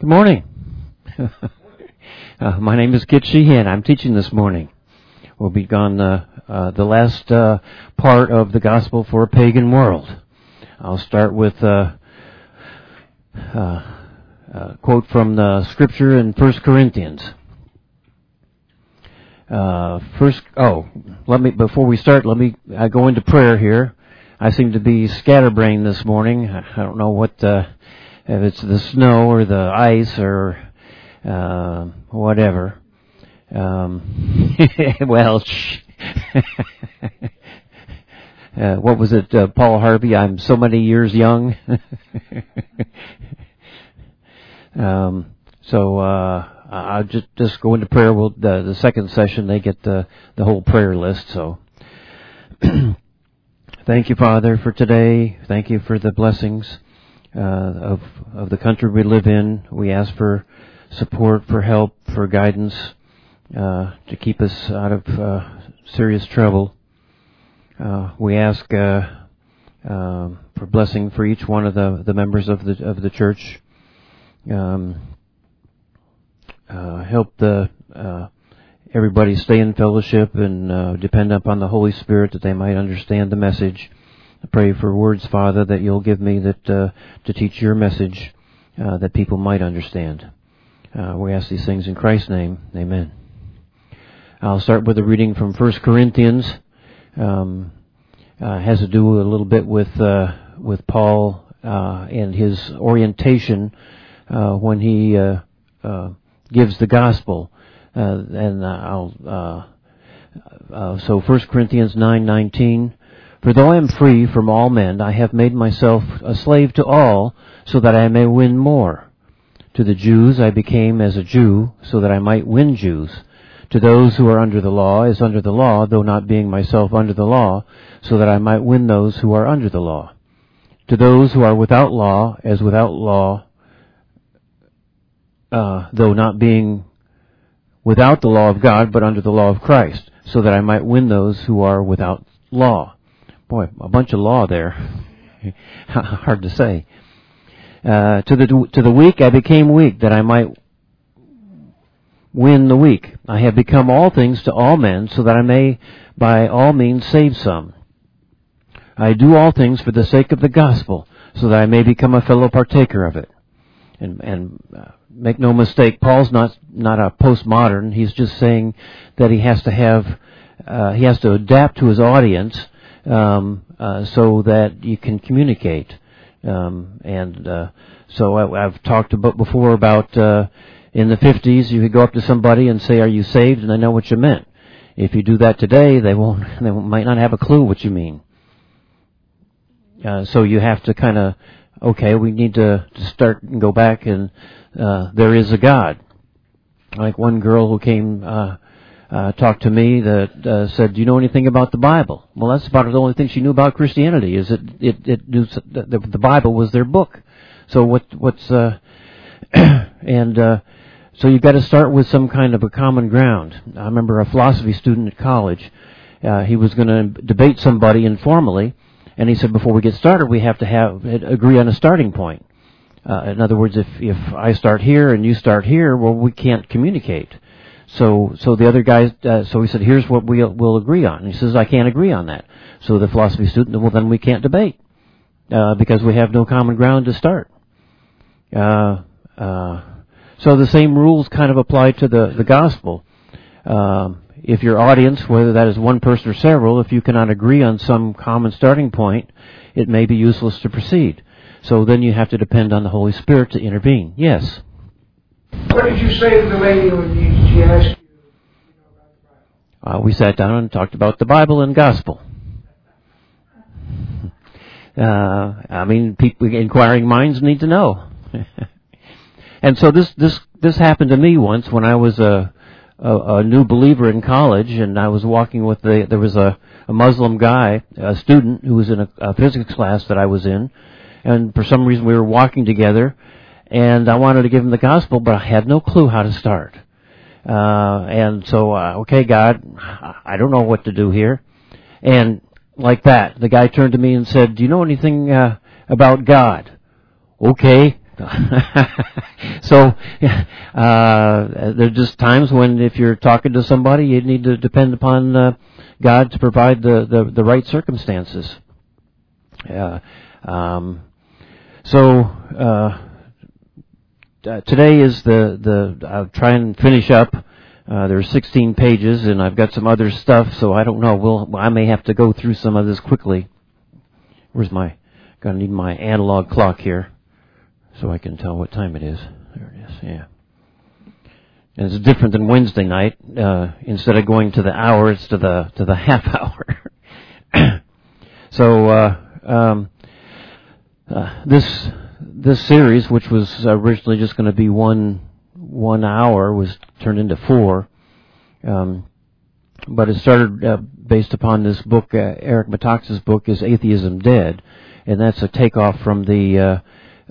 Good morning. My name is Kit Sheehan. I'm teaching this morning. We'll be on the last part of the Gospel for a Pagan World. I'll start with a quote from the Scripture in 1 Corinthians. Before we start, let me go into prayer here. I seem to be scatterbrained this morning. I don't know what if it's the snow or the ice or whatever. What was it, Paul Harvey? I'm so many years young. I'll just go into prayer. The second session, they get the whole prayer list. So, thank you, Father, for today. Thank you for the blessings of the country we live in. We ask for support, for help, for guidance to keep us out of serious trouble. We ask for blessing for each one of the members of the church. Help everybody stay in fellowship and depend upon the Holy Spirit that they might understand the message. I pray for words, Father, that you'll give me that to teach your message that people might understand. We ask these things in Christ's name. Amen. I'll start with a reading from 1 Corinthians. Has to do a little bit with Paul and his orientation when he gives the gospel. So 1 Corinthians 9:19. For though I am free from all men, I have made myself a slave to all, so that I may win more. To the Jews I became as a Jew, so that I might win Jews. To those who are under the law, as under the law, though not being myself under the law, so that I might win those who are under the law. To those who are without law, as without law, though not being without the law of God, but under the law of Christ, so that I might win those who are without law. Boy, a bunch of law there. Hard to say. To the weak I became weak, that I might win the weak. I have become all things to all men, so that I may by all means save some. I do all things for the sake of the gospel, so that I may become a fellow partaker of it. And make no mistake, Paul's not a postmodern. He's just saying that he has to adapt to his audience so that you can communicate. So I've talked about before about in the 50s you could go up to somebody and say, "Are you saved?" and they know what you meant. If you do that today, they might not have a clue what you mean. So you have to kind of, we need to start and go back and there is a God. Like one girl who came talked to me that said, "Do you know anything about the Bible?" Well, that's about the only thing she knew about Christianity, is it knew the Bible was their book. So so you've got to start with some kind of a common ground. I remember a philosophy student at college. He was going to debate somebody informally, and he said, before we get started, we have to agree on a starting point. In other words, if I start here and you start here, well, we can't communicate. So the other guy, so he said, here's what we'll agree on. And he says, I can't agree on that. So the philosophy student, well, then we can't debate, because we have no common ground to start. So the same rules kind of apply to the gospel. If your audience, whether that is one person or several, if you cannot agree on some common starting point, it may be useless to proceed. So then you have to depend on the Holy Spirit to intervene. Yes? What did you say to the lady when she asked you about the Bible? We sat down and talked about the Bible and gospel. People, inquiring minds need to know. And so this happened to me once when I was a new believer in college, and I was walking with there was a Muslim guy, a student who was in a physics class that I was in, and for some reason we were walking together, and I wanted to give him the gospel, but I had no clue how to start. And so, God, I don't know what to do here. And like that, the guy turned to me and said, "Do you know anything about God?" Okay. So there are just times when if you're talking to somebody, you need to depend upon God to provide the right circumstances. Today is I'll try and finish up. There's 16 pages, and I've got some other stuff, so I don't know. I may have to go through some of this quickly. Gonna need my analog clock here, so I can tell what time it is. There it is. Yeah. And it's different than Wednesday night. Instead of going to the hour, it's to the half hour. So this series, which was originally just going to be one hour, was turned into 4. But it started based upon this book, Eric Metaxas' book, Is Atheism Dead? And that's a takeoff from the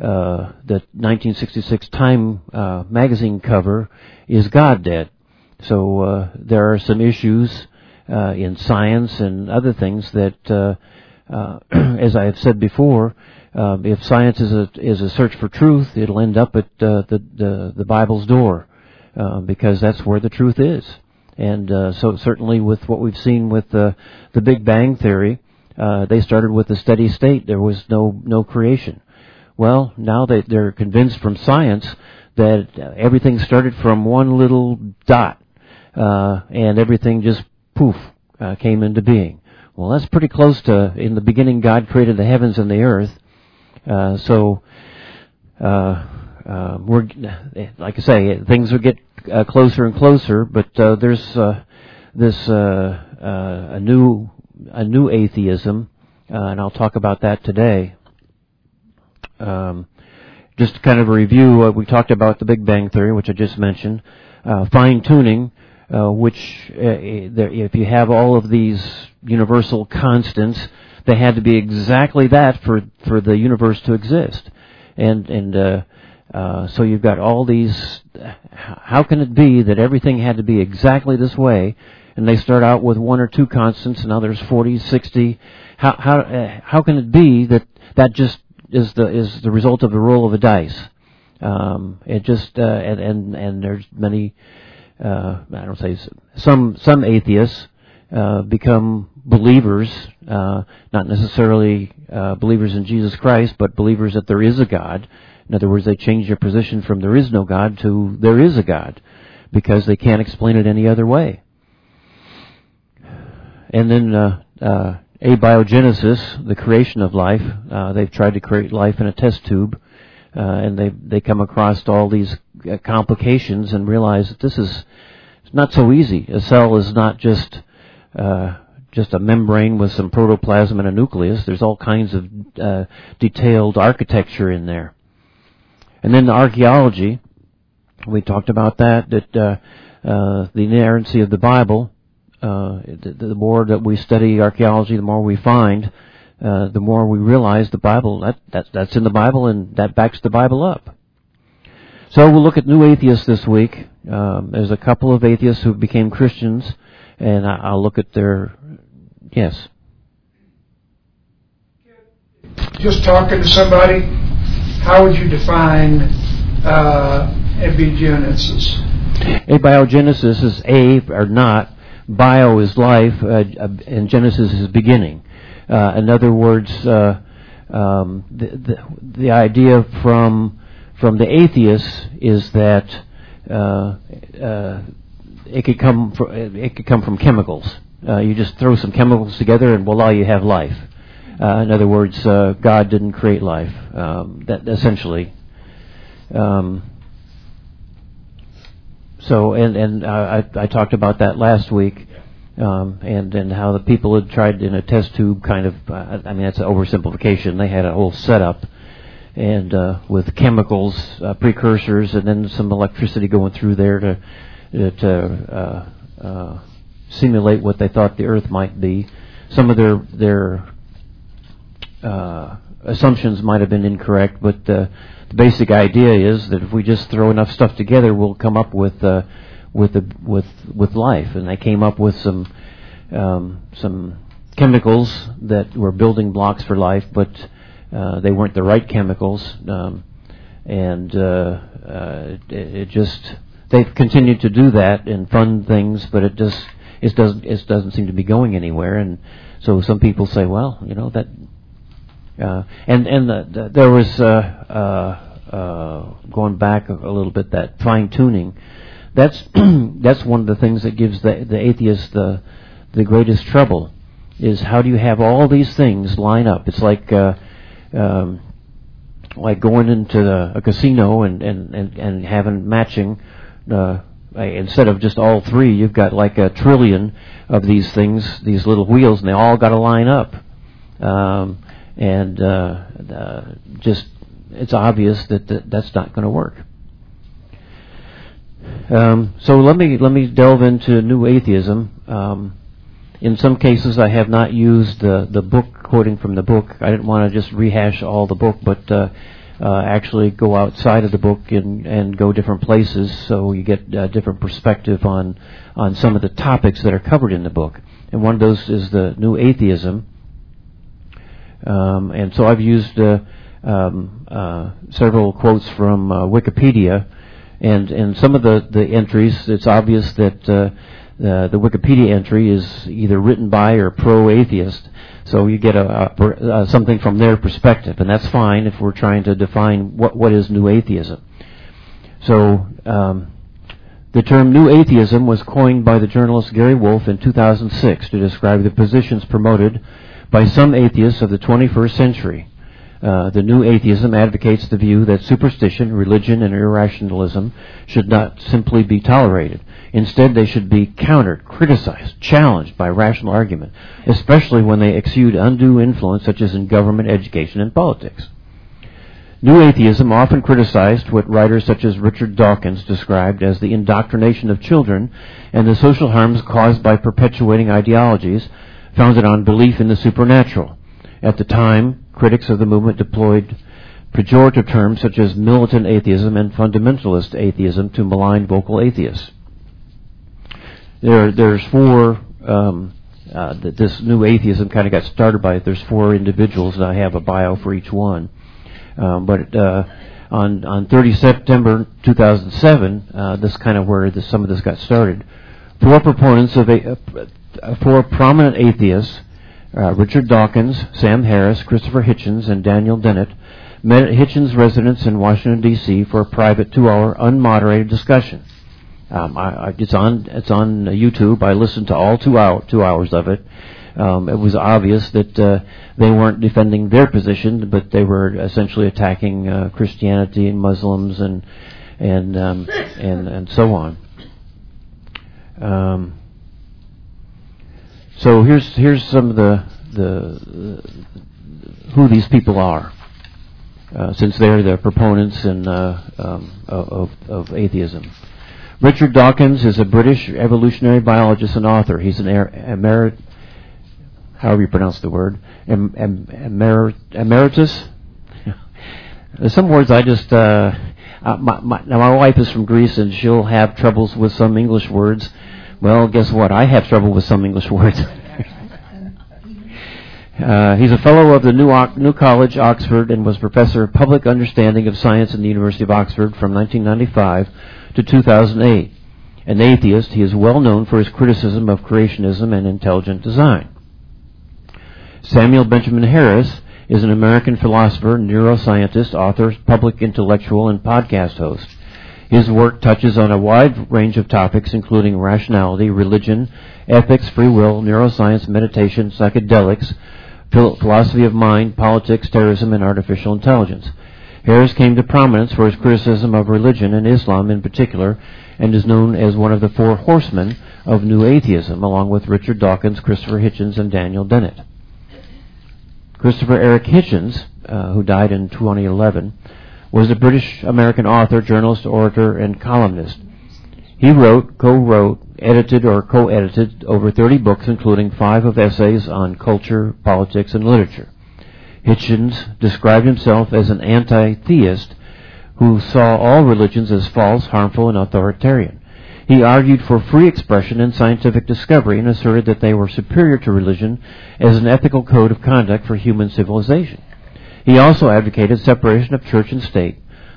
1966 Time magazine cover, Is God Dead? So there are some issues in science and other things that, as I have said before, if science is a search for truth, it'll end up at the Bible's door, because that's where the truth is. And so certainly with what we've seen with the Big Bang Theory, they started with a steady state. There was no creation. Well, now they're convinced from science that everything started from one little dot, and everything just poof came into being. Well, that's pretty close to, in the beginning God created the heavens and the earth. We're, like I say, things will get closer and closer, but there's a new atheism, and I'll talk about that today. Just kind of a review, we talked about the Big Bang Theory, which I just mentioned, fine-tuning, which if you have all of these universal constants, they had to be exactly that for the universe to exist. And so you've got all these, how can it be that everything had to be exactly this way? And they start out with 1 or 2 constants, and now there's 40, 60. How can it be that just is the result of the roll of a dice? It just and there's many. I don't say some atheists become believers, not necessarily believers in Jesus Christ, but believers that there is a God. In other words, they change their position from there is no God to there is a God, because they can't explain it any other way. And then abiogenesis, the creation of life. They've tried to create life in a test tube, and they come across all these complications and realize that this is not so easy. A cell is not just a membrane with some protoplasm and a nucleus. There's all kinds of detailed architecture in there. And then the archaeology, we talked about that the inerrancy of the Bible. The more that we study archaeology, the more we find, the more we realize the Bible, that's in the Bible, and that backs the Bible up. So we'll look at new atheists this week. There's a couple of atheists who became Christians, and I'll look at their, yes. Just talking to somebody, how would you define abiogenesis? Abiogenesis is or not. Bio is life, and Genesis is beginning. In other words, the idea from the atheists is that it could come from chemicals. You just throw some chemicals together, and voila, you have life. In other words, God didn't create life. That essentially. So, and I talked about that last week, and how the people had tried in a test tube kind of, I mean, that's an oversimplification. They had a whole setup, and with chemicals, precursors, and then some electricity going through there to simulate what they thought the Earth might be. Some of their assumptions might have been incorrect, but the basic idea is that if we just throw enough stuff together, we'll come up with life. And they came up with some chemicals that were building blocks for life, but they weren't the right chemicals. and it just they've continued to do that and fund things, but it doesn't seem to be going anywhere. And so some people say, well, that there was going back a little bit, that fine tuning. That's that's one of the things that gives the atheist the greatest trouble, is how do you have all these things line up? It's like going into a casino and having matching. Instead of just all three, you've got like a trillion of these things, these little wheels, and they all got to line up. Just it's obvious that's not going to work. So let me delve into New Atheism. In some cases, I have not used the book, quoting from the book. I didn't want to just rehash all the book, but actually go outside of the book and go different places, so you get a different perspective on some of the topics that are covered in the book. And one of those is the New Atheism. And so I've used several quotes from Wikipedia, and some of the entries, it's obvious that the Wikipedia entry is either written by or pro-atheist, so you get something from their perspective, and that's fine if we're trying to define what is New Atheism. So the term New Atheism was coined by the journalist Gary Wolfe in 2006 to describe the positions promoted by some atheists of the 21st century. The New Atheism advocates the view that superstition, religion, and irrationalism should not simply be tolerated. Instead, they should be countered, criticized, challenged by rational argument, especially when they exude undue influence, such as in government, education, and politics. New Atheism often criticized what writers such as Richard Dawkins described as the indoctrination of children and the social harms caused by perpetuating ideologies founded on belief in the supernatural. At the time, critics of the movement deployed pejorative terms such as militant atheism and fundamentalist atheism to malign vocal atheists. There's four. This New Atheism kind of got started by it. There's four individuals, and I have a bio for each one. But on 30 September 2007, this kind of where some of this got started. Four prominent atheists, Richard Dawkins, Sam Harris, Christopher Hitchens, and Daniel Dennett, met at Hitchens' residence in Washington, D.C. for a private 2-hour unmoderated discussion. It's on YouTube. I listened to all 2 hours of it. It was obvious that they weren't defending their position, but they were essentially attacking Christianity and Muslims and so on. So here's some of the who these people are, since they're the proponents of atheism. Richard Dawkins is a British evolutionary biologist and author. He's an however you pronounce the word, emeritus. There's some words I just. My wife is from Greece, and she'll have troubles with some English words. Well, guess what? I have trouble with some English words. He's a fellow of the New College, Oxford, and was professor of public understanding of science in the University of Oxford from 1995 to 2008. An atheist, he is well known for his criticism of creationism and intelligent design. Samuel Benjamin Harris is an American philosopher, neuroscientist, author, public intellectual, and podcast host. His work touches on a wide range of topics, including rationality, religion, ethics, free will, neuroscience, meditation, psychedelics, philosophy of mind, politics, terrorism, and artificial intelligence. Harris came to prominence for his criticism of religion and Islam in particular, and is known as one of the four horsemen of New Atheism, along with Richard Dawkins, Christopher Hitchens, and Daniel Dennett. Christopher Eric Hitchens, who died in 2011, was a British-American author, journalist, orator, and columnist. He wrote, co-wrote, edited, or co-edited over 30 books, including 5 of essays on culture, politics, and literature. Hitchens described himself as an anti-theist who saw all religions as false, harmful, and authoritarian. He argued for free expression and scientific discovery and asserted that they were superior to religion as an ethical code of conduct for human civilization. He also advocated separation of church and state,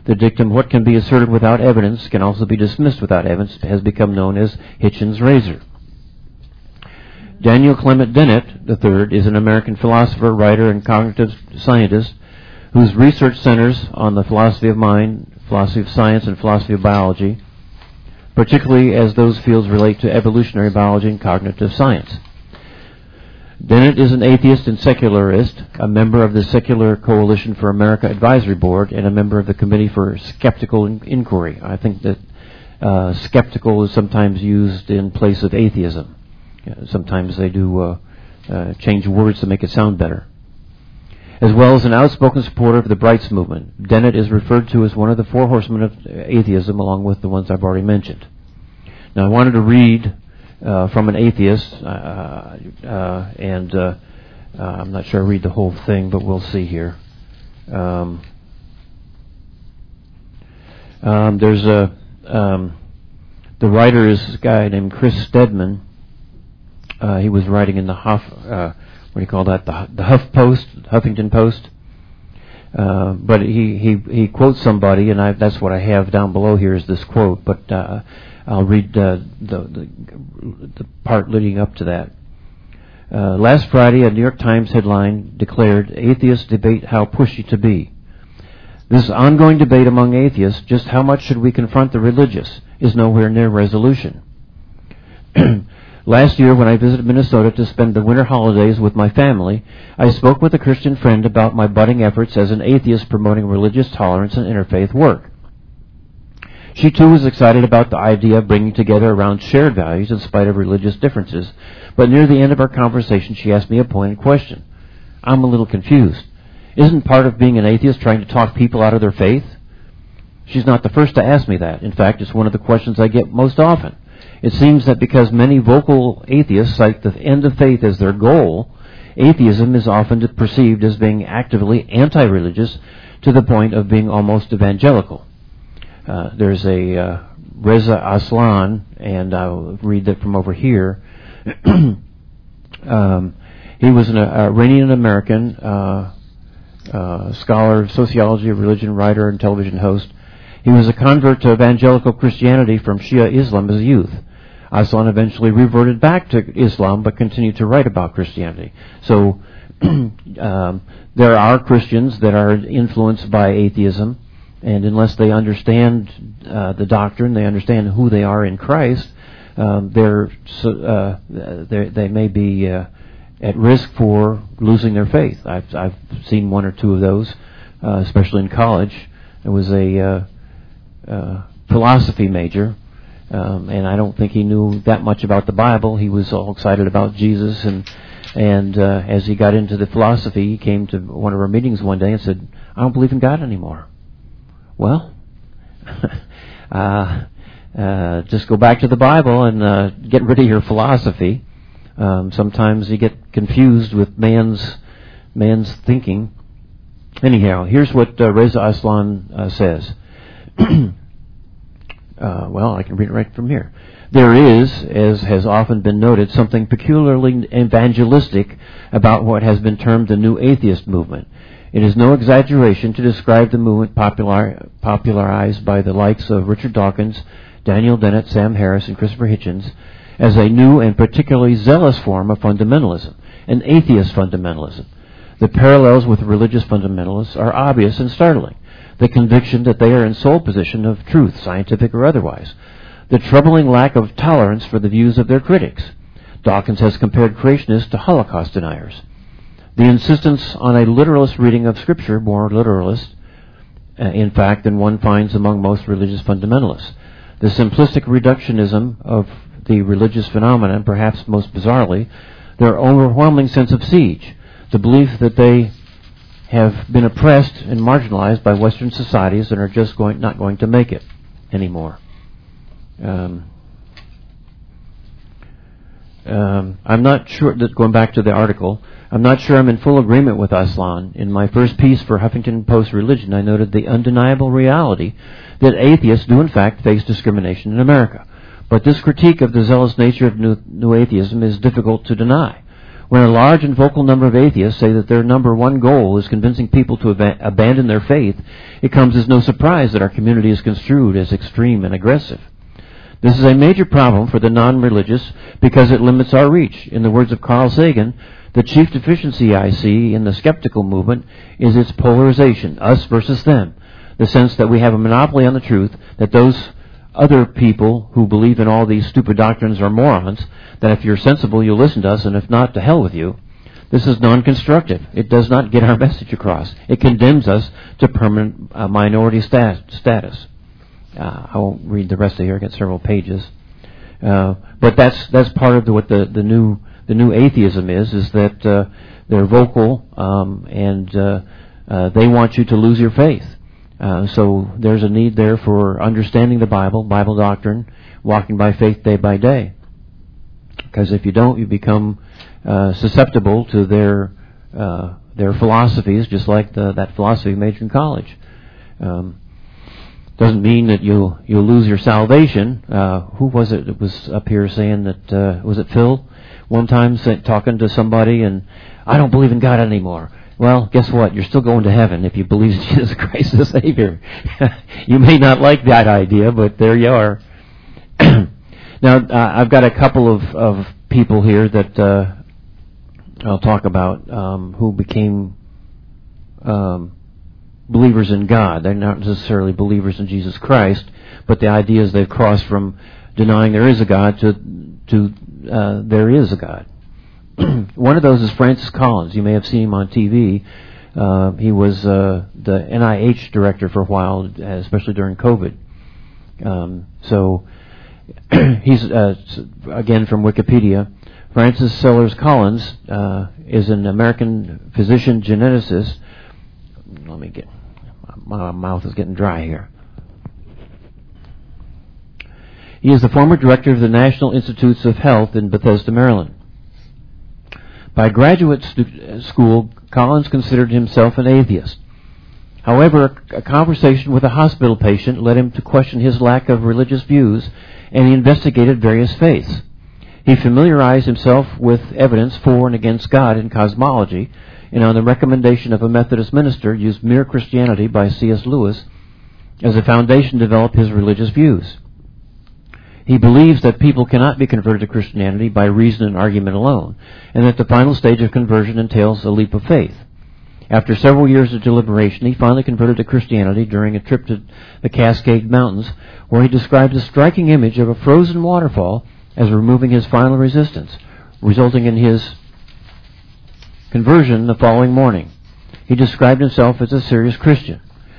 The dictum, "What can be asserted without evidence can also be dismissed without evidence," has become known as Hitchens' razor. Daniel Clement Dennett III is an American philosopher, writer, and cognitive scientist whose research centers on the philosophy of mind, philosophy of science, and philosophy of biology, particularly as those fields relate to evolutionary biology and cognitive science. Dennett is an atheist and secularist, a member of the Secular Coalition for America Advisory Board, and a member of the Committee for Skeptical Inquiry. I think that skeptical is sometimes used in place of atheism. Sometimes they do change words to make it sound better. As well as an outspoken supporter of the Brights movement, Dennett is referred to as one of the four horsemen of atheism, along with the ones I've already mentioned. Now, I wanted to read from an atheist, and I'm not sure I read the whole thing, but we'll see here. There's the writer is a guy named Chris Stedman. He was writing in the the Huffington Post. But he quotes somebody, and that's what I have down below here is this quote. But I'll read the part leading up to that. Last Friday, a New York Times headline declared, "Atheists debate how pushy to be." This ongoing debate among atheists, just how much should we confront the religious, is nowhere near resolution. Last year, when I visited Minnesota to spend the winter holidays with my family, I spoke with a Christian friend about my budding efforts as an atheist promoting religious tolerance and interfaith work. She too was excited about the idea of bringing together around shared values in spite of religious differences, but near the end of our conversation she asked me a pointed question. I'm a little confused. Isn't part of being an atheist trying to talk people out of their faith? She's not the first to ask me that. In fact, it's one of the questions I get most often. It seems that because many vocal atheists cite the end of faith as their goal, atheism is often perceived as being actively anti-religious to the point of being almost evangelical. There's a Reza Aslan, and I'll read that from over here. He was an Iranian-American scholar of sociology, religion, writer, and television host. He was a convert to evangelical Christianity from Shia Islam as a youth. Aslan eventually reverted back to Islam, but continued to write about Christianity. So there are Christians that are influenced by atheism, and unless they understand the doctrine, they understand who they are in Christ, they may be at risk for losing their faith. I've seen one or two of those, especially in college. There was a philosophy major, and I don't think he knew that much about the Bible. He was all excited about Jesus, and as he got into the philosophy, he came to one of our meetings one day and said, "I don't believe in God anymore." Well, just go back to the Bible and get rid of your philosophy. Sometimes you get confused with man's thinking. Anyhow, here's what Reza Aslan says. Well, I can read it right from here. There is, as has often been noted, something peculiarly evangelistic about what has been termed the New Atheist movement. It is no exaggeration to describe the movement popularized by the likes of Richard Dawkins, Daniel Dennett, Sam Harris, and Christopher Hitchens as a new and particularly zealous form of fundamentalism, an atheist fundamentalism. The parallels with religious fundamentalists are obvious and startling. The conviction that they are in sole possession of truth, scientific or otherwise. The troubling lack of tolerance for the views of their critics. Dawkins has compared creationists to Holocaust deniers. The insistence on a literalist reading of Scripture, more literalist, in fact, than one finds among most religious fundamentalists. The simplistic reductionism of the religious phenomenon, perhaps most bizarrely, their overwhelming sense of siege, the belief that they have been oppressed and marginalized by Western societies and are just not going to make it anymore. I'm not sure that, going back to the article, I'm not sure I'm in full agreement with Aslan. In my first piece for Huffington Post Religion, I noted the undeniable reality that atheists do in fact face discrimination in America. But this critique of the zealous nature of new atheism is difficult to deny. When a large and vocal number of atheists say that their number one goal is convincing people to abandon their faith, it comes as no surprise that our community is construed as extreme and aggressive. This is a major problem for the non-religious because it limits our reach. In the words of Carl Sagan, the chief deficiency I see in the skeptical movement is its polarization, us versus them, the sense that we have a monopoly on the truth, that those other people who believe in all these stupid doctrines are morons, that if you're sensible, you'll listen to us, and if not, to hell with you. This is non-constructive. It does not get our message across. It condemns us to permanent minority status. I won't read the rest of here. I got several pages. But that's part of what the new atheism is that they're vocal and they want you to lose your faith. So there's a need there for understanding the Bible doctrine, walking by faith day by day. Because if you don't, you become susceptible to their philosophies, just like that philosophy major in college. Doesn't mean that you'll lose your salvation. Who was it that was up here saying that? Was it Phil? One time talking to somebody, and I don't believe in God anymore. Well, guess what? You're still going to heaven if you believe in Jesus Christ as Savior. You may not like that idea, but there you are. Now, I've got a couple of people here that I'll talk about who became believers in God. They're not necessarily believers in Jesus Christ, but the idea is they've crossed from denying there is a God to there is a God. One of those is Francis Collins. You may have seen him on TV. He was the NIH director for a while, especially during COVID. So he's, again from Wikipedia, Francis Sellers Collins is an American physician geneticist. Let me get, my mouth is getting dry here. He is the former director of the National Institutes of Health in Bethesda, Maryland. By graduate school, Collins considered himself an atheist. However, a conversation with a hospital patient led him to question his lack of religious views, and he investigated various faiths. He familiarized himself with evidence for and against God in cosmology, and on the recommendation of a Methodist minister, used Mere Christianity by C.S. Lewis as a foundation to develop his religious views. He believes that people cannot be converted to Christianity by reason and argument alone, and that the final stage of conversion entails a leap of faith. After several years of deliberation, he finally converted to Christianity during a trip to the Cascade Mountains, where he described a striking image of a frozen waterfall as removing his final resistance, resulting in his conversion the following morning. He described himself as a serious Christian.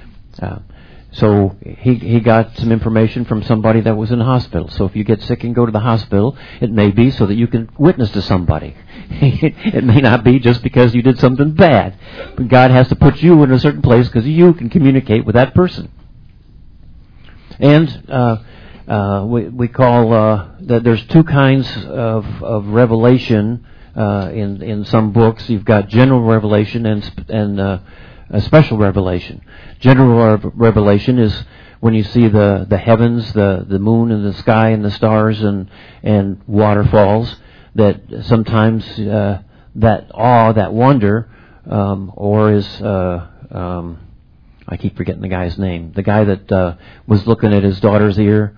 So he got some information from somebody that was in the hospital. So if you get sick and go to the hospital, it may be so that you can witness to somebody. It may not be just because you did something bad. But God has to put you in a certain place because you can communicate with that person. And we call that there's two kinds of revelation in some books. You've got general revelation and a special revelation. General revelation is when you see the heavens, the moon and the sky and the stars and waterfalls, that sometimes that awe, that wonder, or is I keep forgetting the guy's name. The guy that was looking at his daughter's ear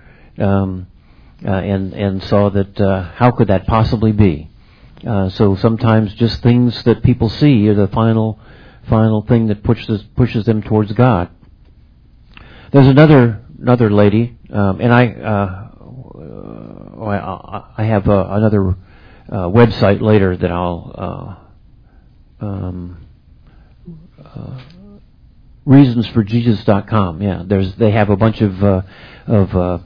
and saw that how could that possibly be? So sometimes just things that people see are the final thing that pushes them towards God. There's another lady, and I have another website later that I'll reasonsforjesus.com. Yeah, they have a bunch of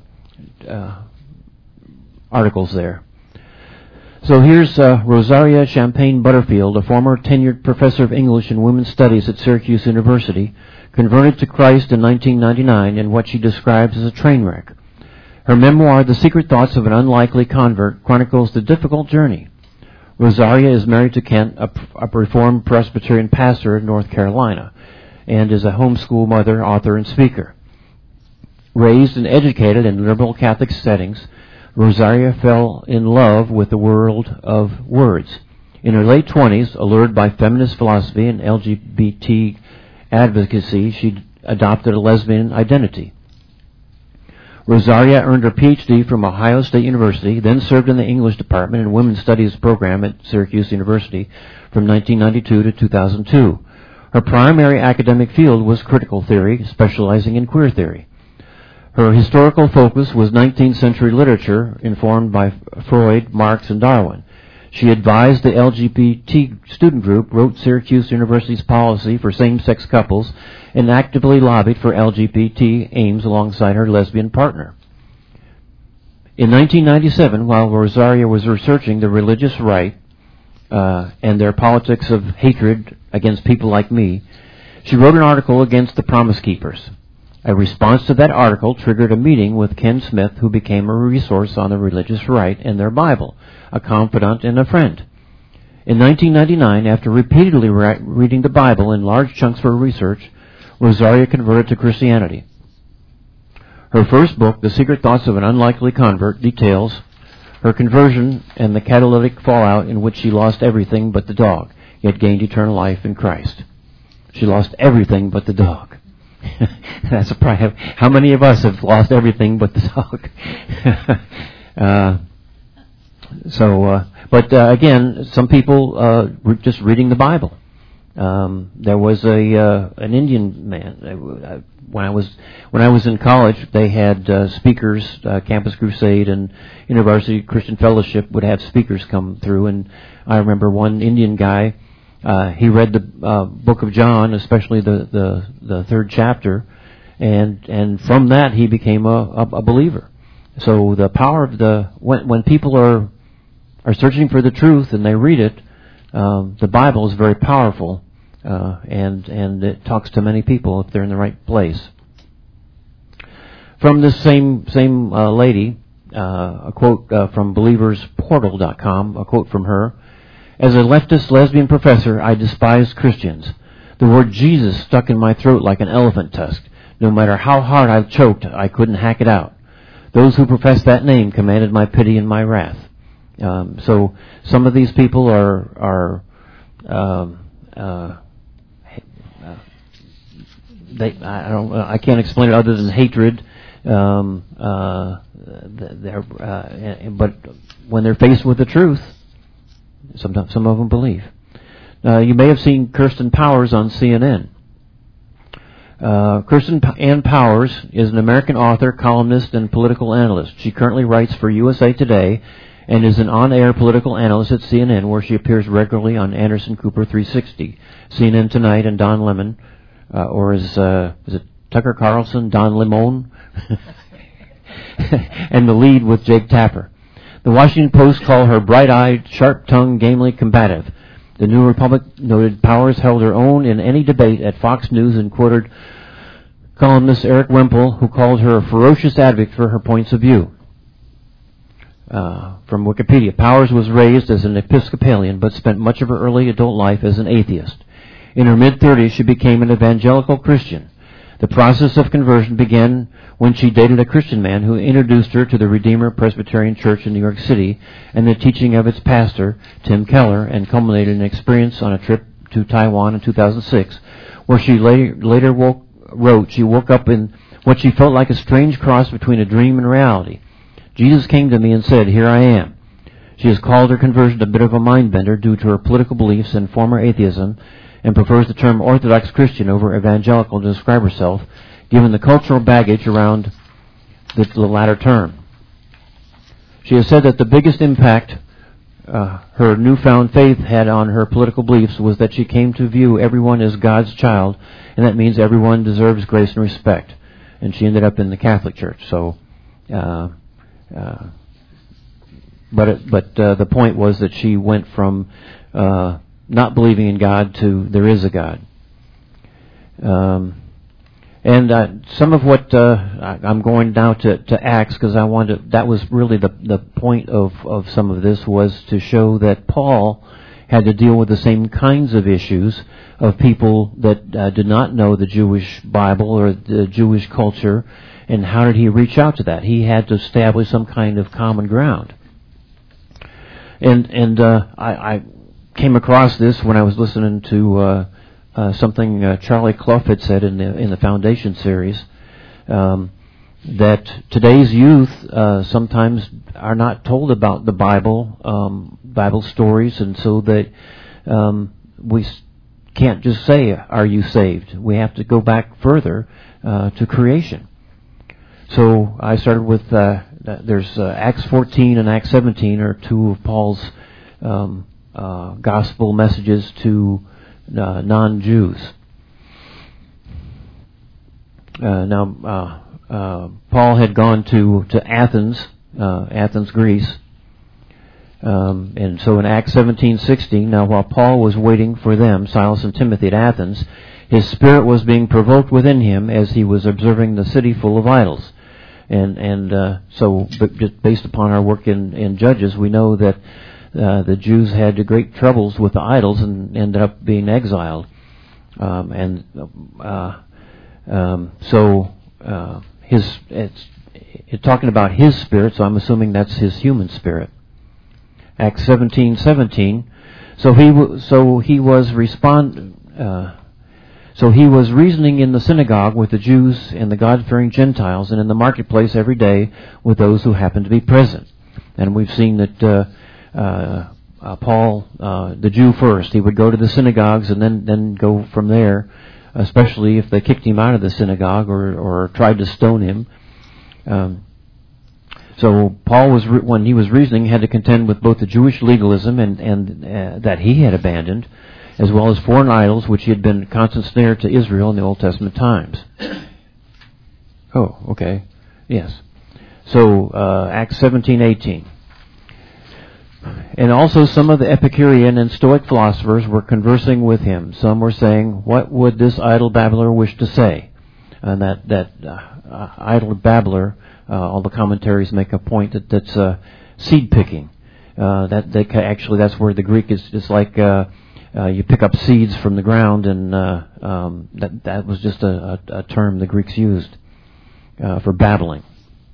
articles there. So here's Rosaria Champagne Butterfield, a former tenured professor of English and Women's Studies at Syracuse University, converted to Christ in 1999 in what she describes as a train wreck. Her memoir, The Secret Thoughts of an Unlikely Convert, chronicles the difficult journey. Rosaria is married to Kent, a Reformed Presbyterian pastor in North Carolina, and is a homeschool mother, author, and speaker. Raised and educated in liberal Catholic settings, Rosaria fell in love with the world of words. In her late 20s, allured by feminist philosophy and LGBT advocacy, she adopted a lesbian identity. Rosaria earned her Ph.D. from Ohio State University, then served in the English department and women's studies program at Syracuse University from 1992 to 2002. Her primary academic field was critical theory, specializing in queer theory. Her historical focus was 19th century literature informed by Freud, Marx, and Darwin. She advised the LGBT student group, wrote Syracuse University's policy for same-sex couples, and actively lobbied for LGBT aims alongside her lesbian partner. In 1997, while Rosaria was researching the religious right and their politics of hatred against people like me, she wrote an article against the Promise Keepers. A response to that article triggered a meeting with Ken Smith, who became a resource on the religious right and their Bible, a confidant and a friend. In 1999, after repeatedly reading the Bible in large chunks for research, Rosaria converted to Christianity. Her first book, The Secret Thoughts of an Unlikely Convert, details her conversion and the catalytic fallout in which she lost everything but the dog, yet gained eternal life in Christ. She lost everything but the dog. That's a problem. How many of us have lost everything but the dog? But again, some people just reading the Bible. There was an Indian man. When I was in college, they had speakers. Campus Crusade and University Christian Fellowship would have speakers come through, and I remember one Indian guy. He read the book of John, especially the third chapter, and from that he became a believer. So the power of when people are searching for the truth and they read it, the Bible is very powerful, and it talks to many people if they're in the right place. From this same lady, a quote from BelieversPortal.com, a quote from her. As a leftist lesbian professor, I despised Christians. The word Jesus stuck in my throat like an elephant tusk. No matter how hard I choked, I couldn't hack it out. Those who professed that name commanded my pity and my wrath. So some of these people I can't explain it other than hatred. But when they're faced with the truth, sometimes some of them believe. You may have seen Kirsten Powers on CNN. Kirsten Ann Powers is an American author, columnist, and political analyst. She currently writes for USA Today and is an on-air political analyst at CNN, where she appears regularly on Anderson Cooper 360, CNN Tonight, and Don Lemon, or is it Tucker Carlson, Don Lemon, and The Lead with Jake Tapper. The Washington Post called her bright-eyed, sharp-tongued, gamely combative. The New Republic noted Powers held her own in any debate at Fox News and quoted columnist Eric Wemple, who called her a ferocious advocate for her points of view. From Wikipedia, Powers was raised as an Episcopalian but spent much of her early adult life as an atheist. In her mid-30s, she became an evangelical Christian. The process of conversion began when she dated a Christian man who introduced her to the Redeemer Presbyterian Church in New York City and the teaching of its pastor, Tim Keller, and culminated in an experience on a trip to Taiwan in 2006, where she later wrote she woke up in what she felt like a strange cross between a dream and reality. Jesus came to me and said, "Here I am." She has called her conversion a bit of a mind-bender due to her political beliefs and former atheism, and prefers the term Orthodox Christian over evangelical to describe herself, given the cultural baggage around the latter term. She has said that the biggest impact her newfound faith had on her political beliefs was that she came to view everyone as God's child, and that means everyone deserves grace and respect. And she ended up in the Catholic Church. So, but the point was that she went from not believing in God to there is a God. And some of what I'm going now to Acts, because I wanted that was really the point of some of this, was to show that Paul had to deal with the same kinds of issues of people that did not know the Jewish Bible or the Jewish culture, and how did he reach out to that? He had to establish some kind of common ground. And I came across this when I was listening to something Charlie Clough had said in the Foundation series, that today's youth sometimes are not told about the Bible stories, and so that we can't just say, "Are you saved?" We have to go back further to creation. So I started with there's Acts 14 and Acts 17 are two of Paul's gospel messages to non-Jews. Now, Paul had gone to Athens, Greece, and so in Acts 17:16, now while Paul was waiting for them, Silas and Timothy at Athens, his spirit was being provoked within him as he was observing the city full of idols. So just based upon our work in Judges, we know that the Jews had great troubles with the idols and ended up being exiled. It's talking about his spirit, so I'm assuming that's his human spirit. Acts 17:17. So he was reasoning in the synagogue with the Jews and the God-fearing Gentiles, and in the marketplace every day with those who happened to be present. And we've seen that Paul, the Jew first, he would go to the synagogues and then go from there, especially if they kicked him out of the synagogue or tried to stone him. So Paul when he was reasoning, had to contend with both the Jewish legalism and that he had abandoned, as well as foreign idols, which he had been a constant snare to Israel in the Old Testament times. Oh, okay. Yes. So, Acts 17:18. And also some of the Epicurean and Stoic philosophers were conversing with him. Some were saying, "What would this idle babbler wish to say?" And that idle babbler, all the commentaries make a point that's seed picking. That's where the Greek is like you pick up seeds from the ground, and that was just a term the Greeks used for babbling.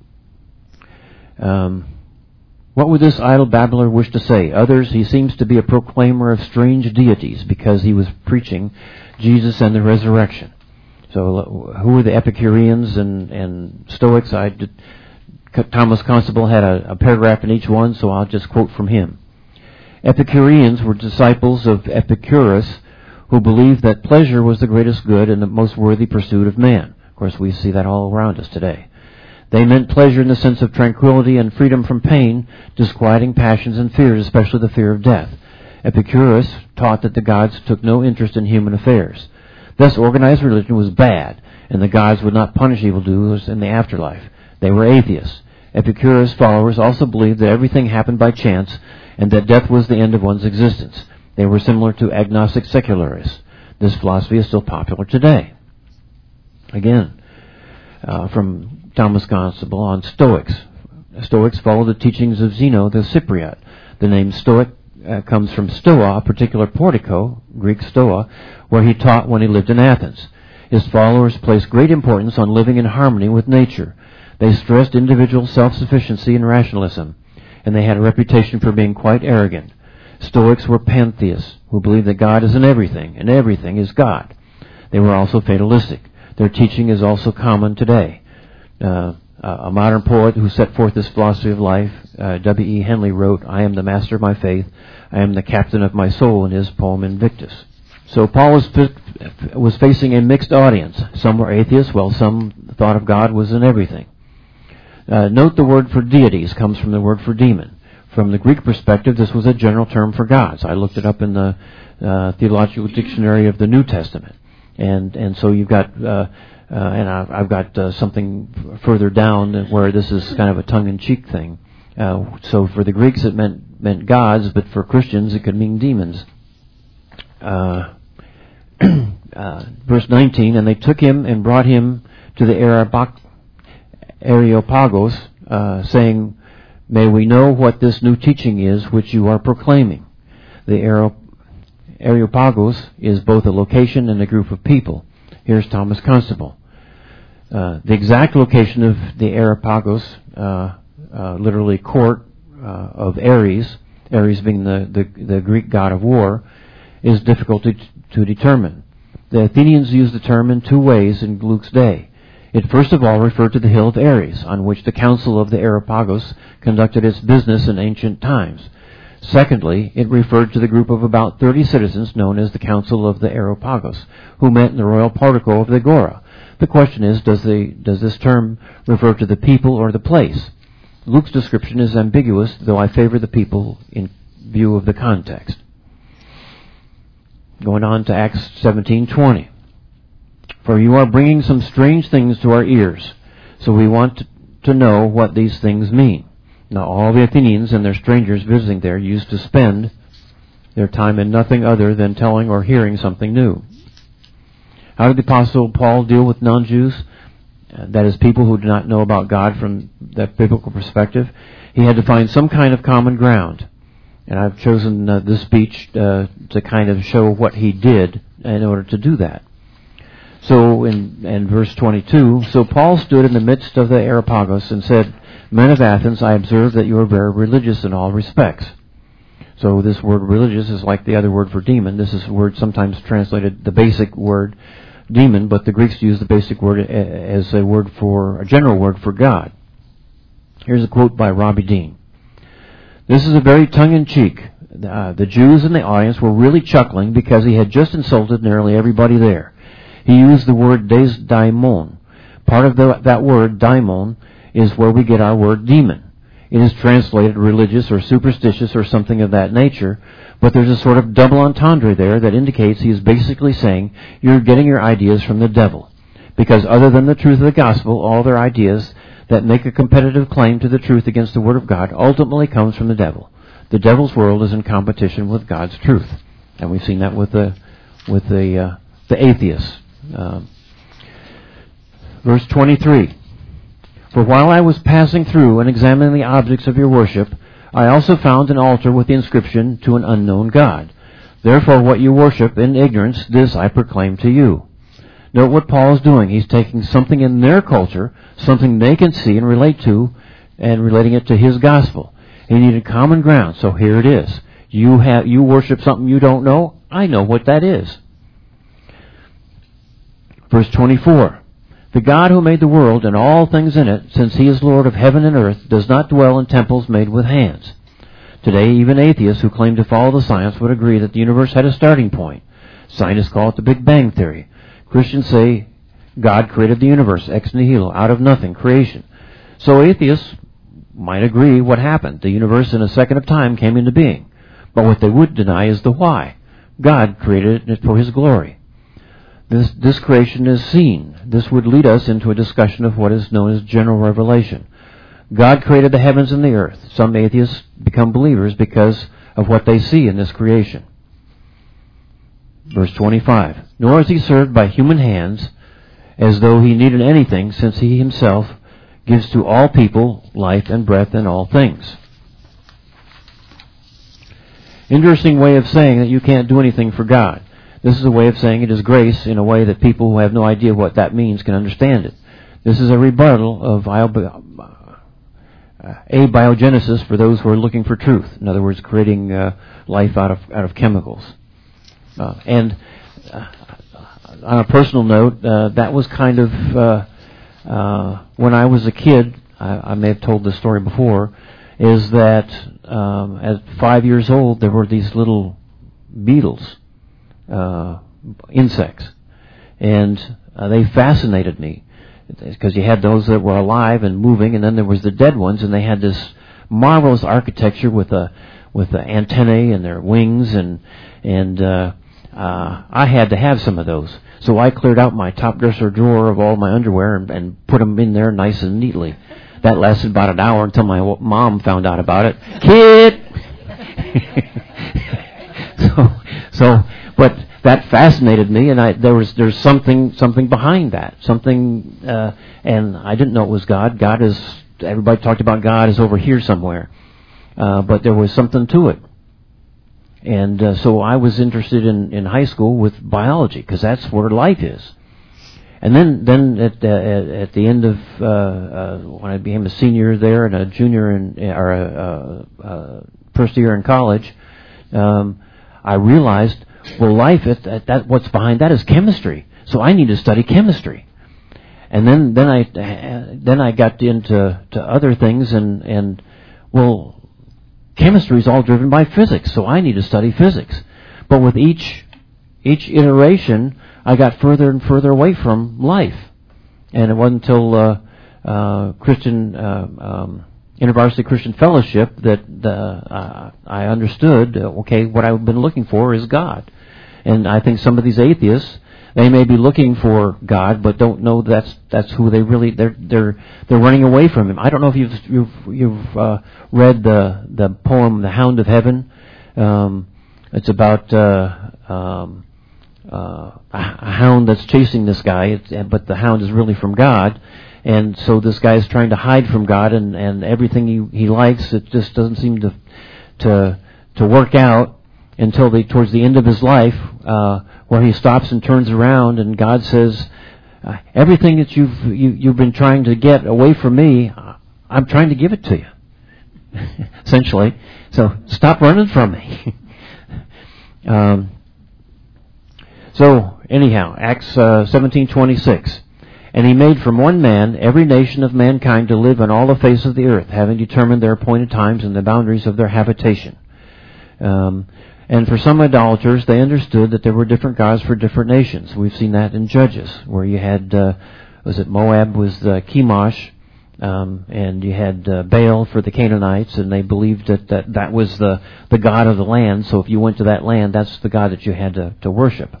What would this idle babbler wish to say? Others, he seems to be a proclaimer of strange deities because he was preaching Jesus and the resurrection. So who were the Epicureans and Stoics? Thomas Constable had a paragraph in each one, so I'll just quote from him. Epicureans were disciples of Epicurus, who believed that pleasure was the greatest good and the most worthy pursuit of man. Of course, we see that all around us today. They meant pleasure in the sense of tranquility and freedom from pain, disquieting passions and fears, especially the fear of death. Epicurus taught that the gods took no interest in human affairs. Thus, organized religion was bad, and the gods would not punish evildoers in the afterlife. They were atheists. Epicurus' followers also believed that everything happened by chance, and that death was the end of one's existence. They were similar to agnostic secularists. This philosophy is still popular today. Again, from Thomas Constable on Stoics. Stoics follow the teachings of Zeno the Cypriot. The name Stoic comes from stoa, a particular portico, Greek stoa, where he taught when he lived in Athens. His followers placed great importance on living in harmony with nature. They stressed individual self-sufficiency and rationalism, and they had a reputation for being quite arrogant. Stoics were pantheists, who believed that God is in everything, and everything is God. They were also fatalistic. Their teaching is also common today. A modern poet who set forth this philosophy of life, W.E. Henley, wrote, "I am the master of my faith, I am the captain of my soul," in his poem Invictus. So Paul was facing a mixed audience. Some were atheists, while some thought of God was in everything. Note the word for deities comes from the word for demon. From the Greek perspective, this was a general term for gods. I looked it up in the Theological Dictionary of the New Testament. And so you've got... and I've got something further down where this is kind of a tongue-in-cheek thing. So for the Greeks it meant gods, but for Christians it could mean demons. Verse 19, and they took him and brought him to the Areopagus, saying, "May we know what this new teaching is which you are proclaiming." The Areopagus is both a location and a group of people. Here's Thomas Constable. The exact location of the Areopagus, literally court of Ares, Ares being the Greek god of war, is difficult to determine. The Athenians used the term in two ways in Luke's day. It first of all referred to the hill of Ares, on which the council of the Areopagus conducted its business in ancient times. Secondly, it referred to the group of about 30 citizens known as the Council of the Areopagus, who met in the royal portico of the Agora. The question is, does this term refer to the people or the place? Luke's description is ambiguous, though I favor the people in view of the context. Going on to Acts 17:20. For you are bringing some strange things to our ears, so we want to know what these things mean. Now all the Athenians and their strangers visiting there used to spend their time in nothing other than telling or hearing something new. How did the Apostle Paul deal with non-Jews? That is, people who do not know about God from that biblical perspective. He had to find some kind of common ground. And I've chosen this speech to kind of show what he did in order to do that. So in verse 22, so Paul stood in the midst of the Areopagus and said, Men of Athens, I observe that you are very religious in all respects. So this word religious is like the other word for demon. This is a word sometimes translated the basic word demon, but the Greeks use the basic word as a general word for God. Here's a quote by Robbie Dean. This is a very tongue-in-cheek. The Jews in the audience were really chuckling because he had just insulted nearly everybody there. He used the word daimon. Part of that word, daimon, is where we get our word demon. It is translated religious or superstitious or something of that nature, but there's a sort of double entendre there that indicates he is basically saying you're getting your ideas from the devil. Because other than the truth of the gospel, all their ideas that make a competitive claim to the truth against the Word of God ultimately comes from the devil. The devil's world is in competition with God's truth. And we've seen that with the atheists. Verse 23. For while I was passing through and examining the objects of your worship, I also found an altar with the inscription, To an unknown God. Therefore what you worship in ignorance, this I proclaim to you. Note what Paul is doing. He's taking something in their culture, something they can see and relate to, and relating it to his gospel. He needed common ground, so here it is. You worship something you don't know? I know what that is. Verse 24. The God who made the world and all things in it, since he is Lord of heaven and earth, does not dwell in temples made with hands. Today, even atheists who claim to follow the science would agree that the universe had a starting point. Scientists call it the Big Bang Theory. Christians say God created the universe, ex nihilo, out of nothing, creation. So atheists might agree what happened. The universe in a second of time came into being. But what they would deny is the why. God created it for his glory. This creation is seen. This would lead us into a discussion of what is known as general revelation. God created the heavens and the earth. Some atheists become believers because of what they see in this creation. Verse 25. Nor is he served by human hands as though he needed anything, since he himself gives to all people life and breath and all things. Interesting way of saying that you can't do anything for God. This is a way of saying it is grace in a way that people who have no idea what that means can understand it. This is a rebuttal of abiogenesis for those who are looking for truth. In other words, creating life out of chemicals. And on a personal note, that was kind of when I was a kid. I may have told this story before. Is that at 5 years old there were these little beetles. Insects, and they fascinated me because you had those that were alive and moving, and then there was the dead ones, and they had this marvelous architecture with the antennae and their wings, and I had to have some of those. So I cleared out my top dresser drawer of all my underwear and put them in there nice and neatly. That lasted about an hour until my mom found out about it. Kid. But that fascinated me, and there's something behind that, and I didn't know it was God. God is, everybody talked about God is over here somewhere, but there was something to it, and so I was interested in high school with biology because that's where life is, and then at the end of when I became a senior there and a junior or a first year in college, I realized, well, life, what's behind that is chemistry. So I need to study chemistry. And then I got into other things, and well, chemistry is all driven by physics, so I need to study physics. But with each iteration, I got further and further away from life. And it wasn't until InterVarsity Christian Fellowship that I understood, okay, what I've been looking for is God. And I think some of these atheists, they may be looking for God, but don't know that's who they really, they're running away from Him. I don't know if you've read the poem "The Hound of Heaven." It's about a hound that's chasing this guy, but the hound is really from God. And so this guy is trying to hide from God, and everything he likes, it just doesn't seem to work out until towards the end of his life, where he stops and turns around, and God says, everything that you've been trying to get away from me, I'm trying to give it to you. Essentially. So stop running from me. So anyhow, Acts 17:26. And he made from one man every nation of mankind to live on all the face of the earth, having determined their appointed times and the boundaries of their habitation. And for some idolaters, they understood that there were different gods for different nations. We've seen that in Judges, where you had, Moab was Chemosh, and you had Baal for the Canaanites, and they believed that was the god of the land. So if you went to that land, that's the god that you had to worship.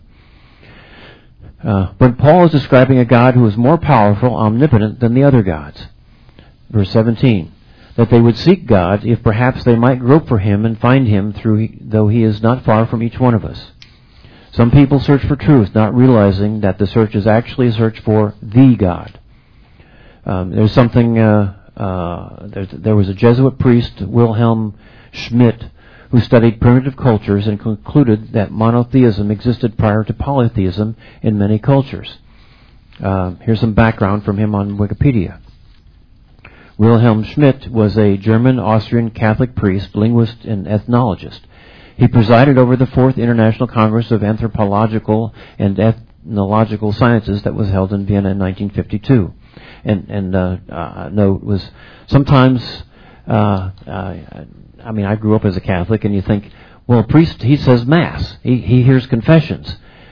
But Paul is describing a God who is more powerful, omnipotent than the other gods. Verse 17, that they would seek God, if perhaps they might grope for Him and find Him, though He is not far from each one of us. Some people search for truth, not realizing that the search is actually a search for the God. There's something, there was a Jesuit priest, Wilhelm Schmidt, who studied primitive cultures and concluded that monotheism existed prior to polytheism in many cultures. Here's some background from him on Wikipedia. Wilhelm Schmidt was a German-Austrian Catholic priest, linguist, and ethnologist. He presided over the 4th International Congress of Anthropological and Ethnological Sciences that was held in Vienna in 1952. And note was sometimes, I grew up as a Catholic, and you think, well, a priest, he says Mass. He hears confessions.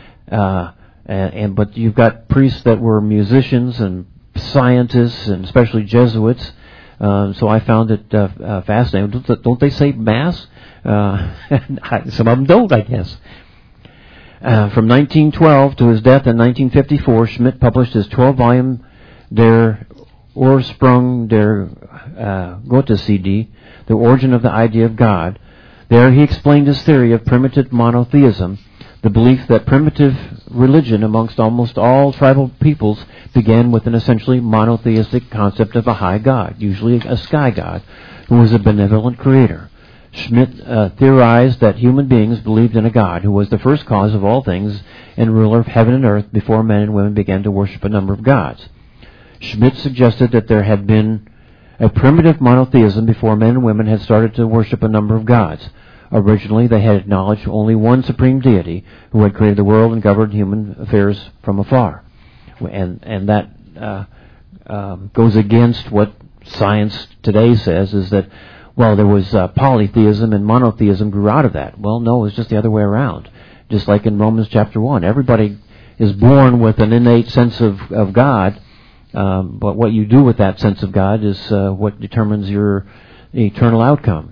But you've got priests that were musicians and scientists, and especially Jesuits. So I found it fascinating. Don't they say Mass? Some of them don't, I guess. From 1912 to his death in 1954, Schmidt published his 12-volume Der Ursprung der Gottesidee, The Origin of the Idea of God. There he explained his theory of primitive monotheism, the belief that primitive religion amongst almost all tribal peoples began with an essentially monotheistic concept of a high God, usually a sky god, who was a benevolent creator. Schmidt theorized that human beings believed in a God who was the first cause of all things and ruler of heaven and earth before men and women began to worship a number of gods. Schmidt suggested that there had been a primitive monotheism before men and women had started to worship a number of gods. Originally, they had acknowledged only one supreme deity who had created the world and governed human affairs from afar. And that goes against what science today says, is that, well, there was polytheism and monotheism grew out of that. Well, no, it's just the other way around. Just like in Romans chapter 1. Everybody is born with an innate sense of God, but what you do with that sense of God is what determines your eternal outcome.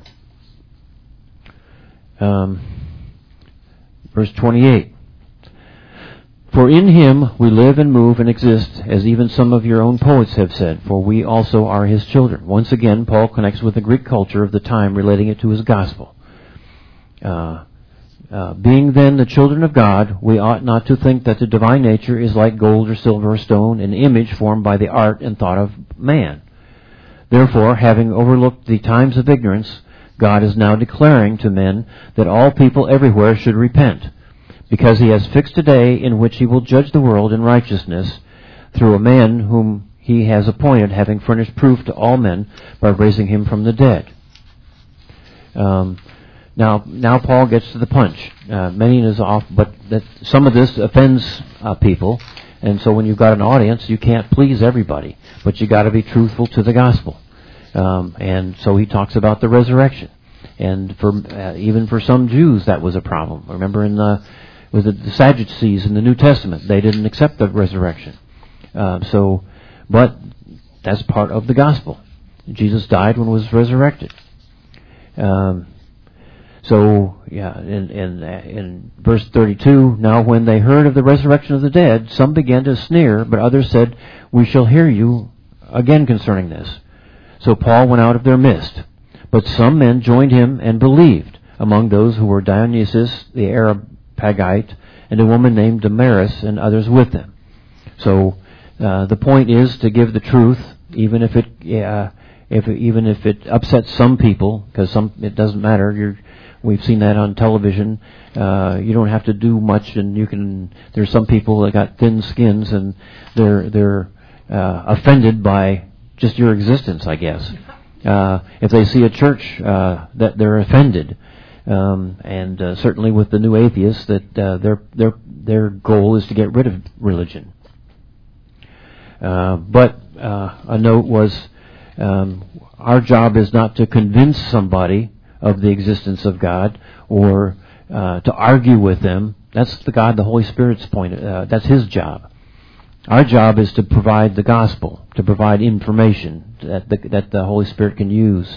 Verse 28. For in Him we live and move and exist, as even some of your own poets have said, for we also are His children. Once again, Paul connects with the Greek culture of the time, relating it to his gospel. Being then the children of God, we ought not to think that the divine nature is like gold or silver or stone, an image formed by the art and thought of man. Therefore, having overlooked the times of ignorance, God is now declaring to men that all people everywhere should repent, because He has fixed a day in which He will judge the world in righteousness through a man whom He has appointed, having furnished proof to all men by raising Him from the dead. Now Paul gets to the punch. Many is off, but that some of this offends people, and so when you've got an audience, you can't please everybody, but you got to be truthful to the gospel. And so he talks about the resurrection, and even for some Jews that was a problem. Remember in the Sadducees in the New Testament, they didn't accept the resurrection. But that's part of the gospel. Jesus died when he was resurrected. In verse 32, now when they heard of the resurrection of the dead, some began to sneer, but others said, we shall hear you again concerning this. So Paul went out of their midst. But some men joined him and believed, among those who were Dionysius the Areopagite, and a woman named Damaris, and others with them. So the point is to give the truth, even if it upsets some people, because it doesn't matter. We've seen that on television. You don't have to do much, and there's some people that got thin skins, and they're offended by just your existence, I guess. If they see a church, that they're offended, and certainly with the new atheists, that their goal is to get rid of religion. But a note was, our job is not to convince somebody of the existence of God or to argue with them. That's the Holy Spirit's point. That's His job. Our job is to provide the gospel, to provide information that the Holy Spirit can use,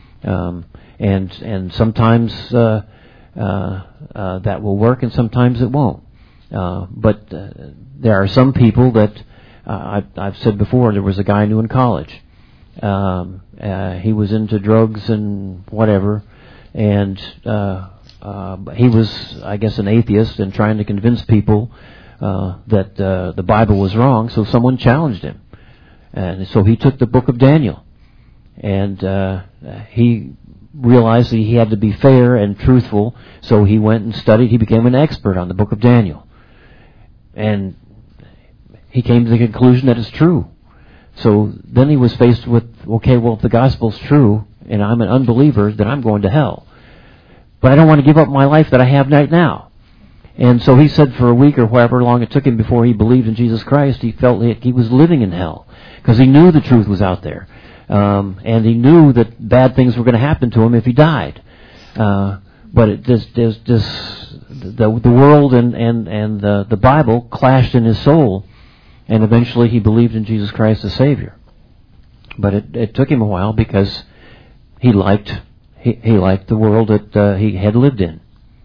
and sometimes that will work, and sometimes it won't. But there are some people that I've said before. There was a guy I knew in college. He was into drugs and whatever, and he was, I guess, an atheist and trying to convince people that the Bible was wrong. So someone challenged him, and so he took the book of Daniel, and he realized that he had to be fair and truthful. So he went and studied. He became an expert on the book of Daniel, and he came to the conclusion that it's true. So then he was faced with, okay, well, if the gospel's true and I'm an unbeliever, then I'm going to hell. But I don't want to give up my life that I have right now. And so he said for a week or however long it took him before he believed in Jesus Christ, he felt like he was living in hell because he knew the truth was out there. And he knew that bad things were going to happen to him if he died. But the world and the Bible clashed in his soul. And eventually he believed in Jesus Christ as Savior. But it took him a while because he liked the world that he had lived in.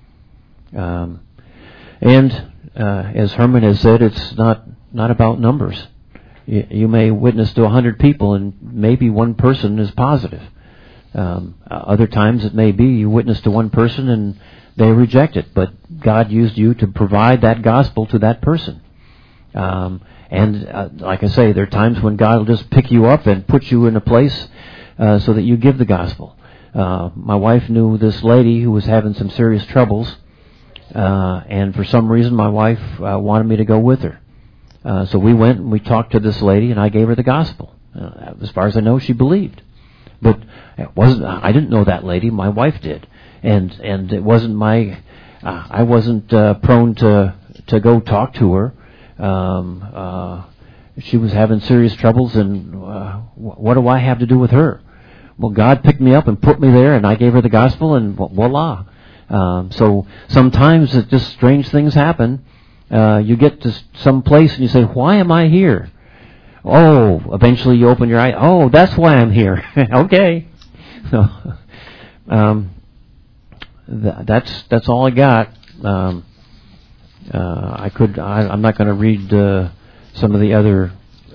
As Herman has said, it's not about numbers. You may witness to 100 people and maybe one person is positive. Other times it may be you witness to one person and they reject it. But God used you to provide that gospel to that person. Like I say, there are times when God will just pick you up and put you in a place so that you give the gospel. My wife knew this lady who was having some serious troubles, and for some reason my wife wanted me to go with her. So we went and we talked to this lady, and I gave her the gospel. As far as I know, she believed. But I didn't know that lady. My wife did, and it wasn't I wasn't prone to go talk to her. She was having serious troubles, and what do I have to do with her? Well, God picked me up and put me there, and I gave her the gospel, and voila. So sometimes just strange things happen. You get to some place and you say, why am I here? Oh, eventually you open your eye. Oh, that's why I'm here. Okay. So that's all I got. I'm not going to read some of the other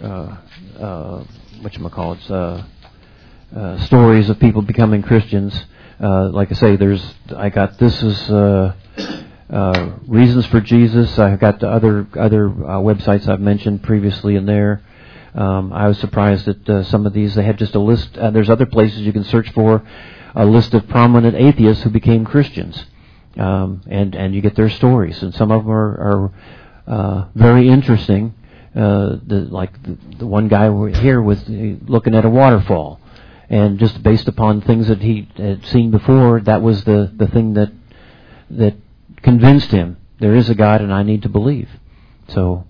stories of people becoming Christians. Like I say, this is Reasons for Jesus. I've got the other websites I've mentioned previously in there. I was surprised that some of these, they had just a list. There's other places you can search for a list of prominent atheists who became Christians. And you get their stories, and some of them are very interesting. The one guy here was looking at a waterfall, And just based upon things that he had seen before, that was the thing that convinced him there is a God and I need to believe. So,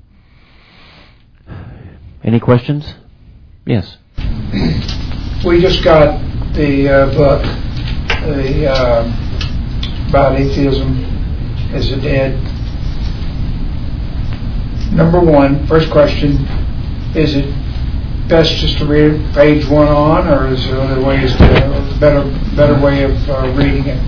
any questions? Yes. We just got the book about atheism is dead. Number one, first question, is it best just to read it page one on, or is there other ways to better way of reading it?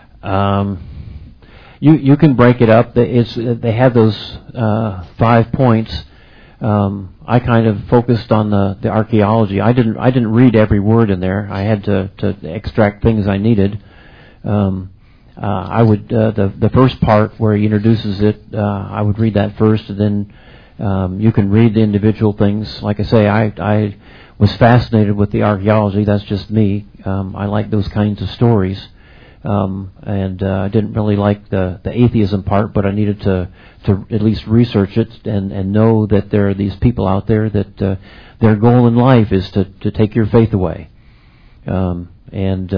You can break it up. They have those 5 points. I kind of focused on the archaeology. I didn't read every word in there. I had to extract things I needed. I would the first part where he introduces it. I would read that first, and then you can read the individual things. Like I say, I was fascinated with the archaeology. That's just me. I like those kinds of stories. And I didn't really like the atheism part, but I needed to at least research it and know that there are these people out there that their goal in life is to take your faith away. And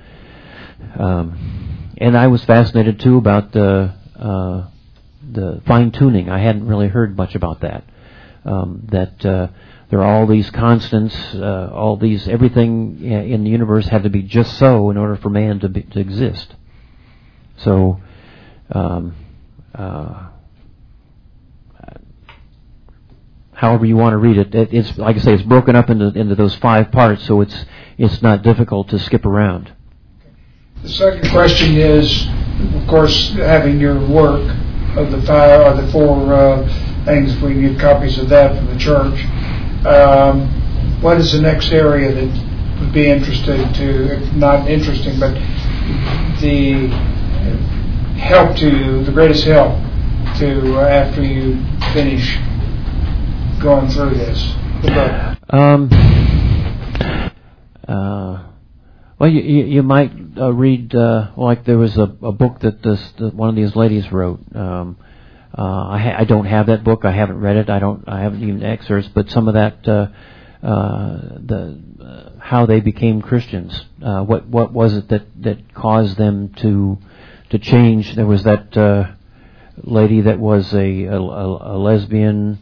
I was fascinated too about the fine tuning. I hadn't really heard much about that. There are all these constants, everything in the universe had to be just so in order for man to exist. So, however you want to read it, it's like I say, it's broken up into those 5 parts, so it's not difficult to skip around. The second question is, of course, having your work of the 4 things. If we can get copies of that from the church. What is the next area that would be interesting to, not interesting, but the greatest help to after you finish going through this? Well, you might read, like there was a book that one of these ladies wrote. I don't have that book. I haven't read it. I haven't even excerpts. But some of that, how they became Christians. What was it that caused them to change? There was that lady that was a lesbian,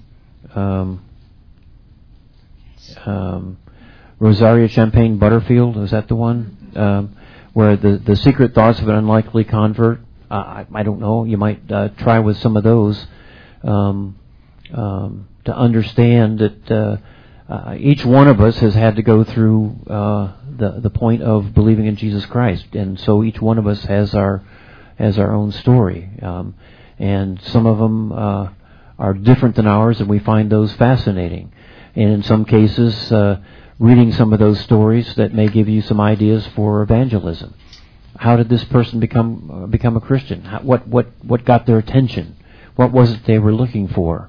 Rosaria Champagne Butterfield. Was that the one where the secret thoughts of an unlikely convert? I don't know. You might try with some of those to understand that each one of us has had to go through the point of believing in Jesus Christ, and so each one of us has our own story, and some of them are different than ours, and we find those fascinating. And in some cases, reading some of those stories that may give you some ideas for evangelism. How did this person become a Christian? What got their attention? What was it they were looking for?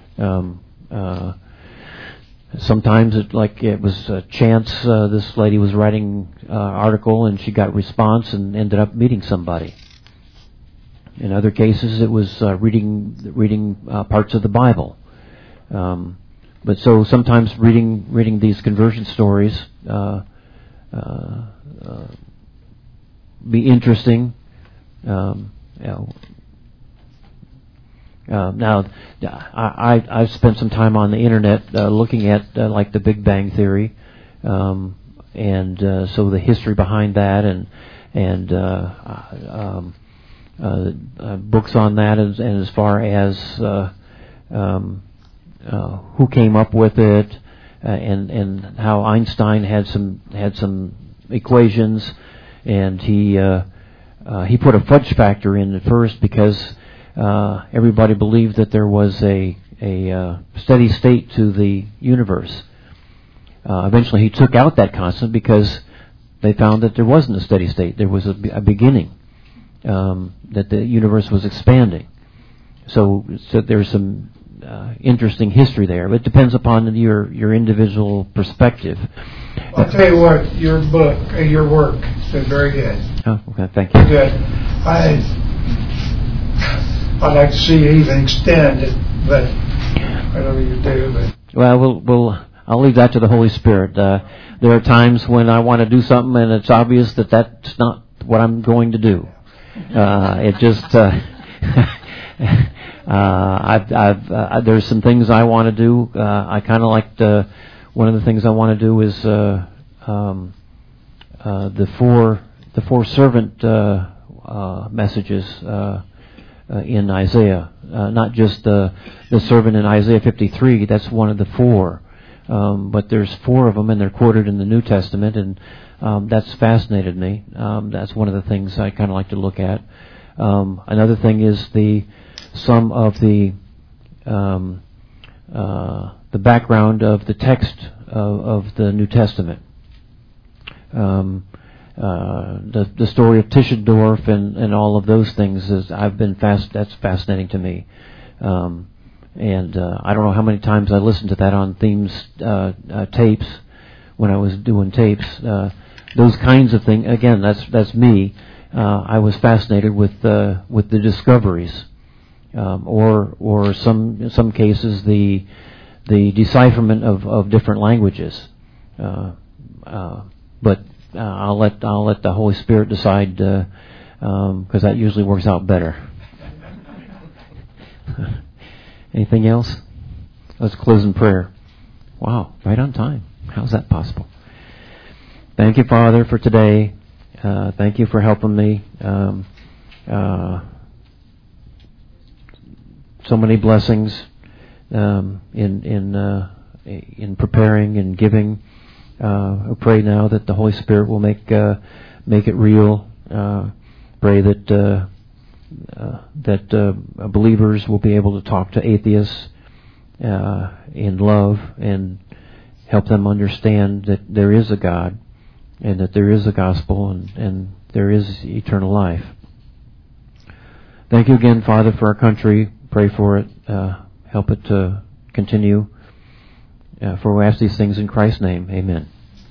Sometimes it was a chance. This lady was writing an article and she got response and ended up meeting somebody. In other cases, it was reading parts of the Bible. But so sometimes reading these conversion stories be interesting. Now, I've spent some time on the internet looking at like the Big Bang Theory, and so the history behind that, and books on that, and as far as who came up with it, and how Einstein had some equations. And he put a fudge factor in at first because everybody believed that there was a steady state to the universe. Eventually he took out that constant because they found that there wasn't a steady state. There was a beginning, that the universe was expanding. So there's some interesting history there, but it depends upon your individual perspective. I'll tell you what, your book, your work has been very good. Oh, okay, thank you. Good. I'd like to see you even extend it, but whatever you do. But. Well, I'll leave that to the Holy Spirit. There are times when I want to do something and it's obvious that that's not what I'm going to do. There's some things I want to do. I kind of like one of the things I want to do is the four servant messages in Isaiah, not just the servant in Isaiah 53. That's one of the four, but there's four of them, and they're quoted in the New Testament, and that's fascinated me. That's one of the things I kind of like to look at. Another thing is some of the background of the text of the New Testament. The story of Tischendorf and all of those things that's fascinating to me. And I don't know how many times I listened to that on Themes tapes when I was doing tapes. Those kinds of things. Again, that's me. I was fascinated with the discoveries, or in some cases the decipherment of different languages. But I'll let the Holy Spirit decide, because that usually works out better. Anything else? Let's close in prayer. Wow, right on time. How's that possible? Thank you, Father, for today. Thank you for helping me. So many blessings in preparing and giving. I pray now that the Holy Spirit will make it real. Pray that believers will be able to talk to atheists in love and help them understand that there is a God and that there is a gospel and there is eternal life. Thank you again, Father, for our country. Pray for it. Help it to continue. For we ask these things in Christ's name. Amen.